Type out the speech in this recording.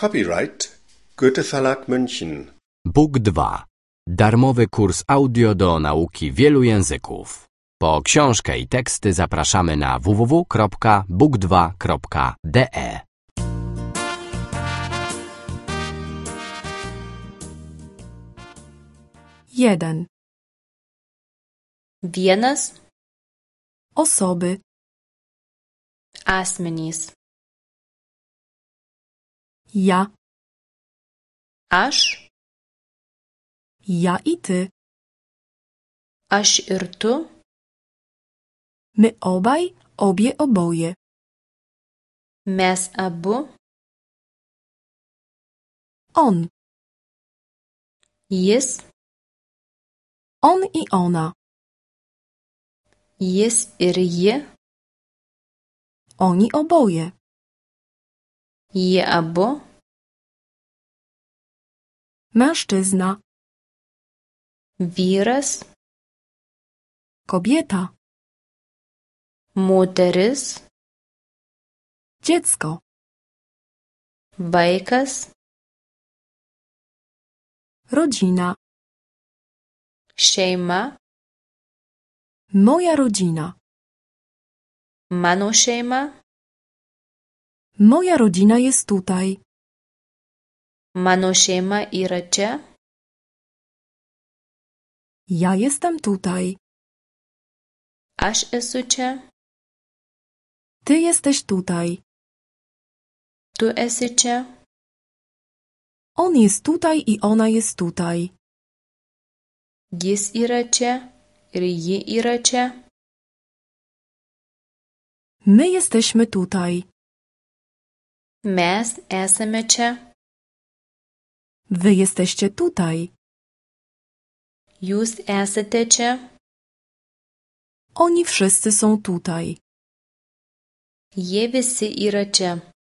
Copyright Goethe Verlag München. Bóg 2. Darmowy kurs audio do nauki wielu języków. Po książkę i teksty zapraszamy na www.book2.de. Jeden. Vienas Osoby. asmenys. Ja. Aš, Ja i ty. aš ir tu, My obaj, obie, oboje. mes abu, On. jis, On i ona. jis ir ji, Oni oboje. jie abu, Mężczyzna. vyras, Kobieta. moteris, Dziecko. vaikas, Rodzina. šeima, Moja rodzina. mano šeima, Moja rodzina jest tutaj. mano šeima yra čia, Ja jestem tutaj. aš esu čia, Ty jesteś tutaj. tu esi čia, On jest tutaj i ona jest tutaj. jis yra čia ir ji yra čia, My jesteśmy tutaj. mes esame čia, Wy jesteście tutaj. jūs esate čia, Oni wszyscy są tutaj. jie visi yra čia.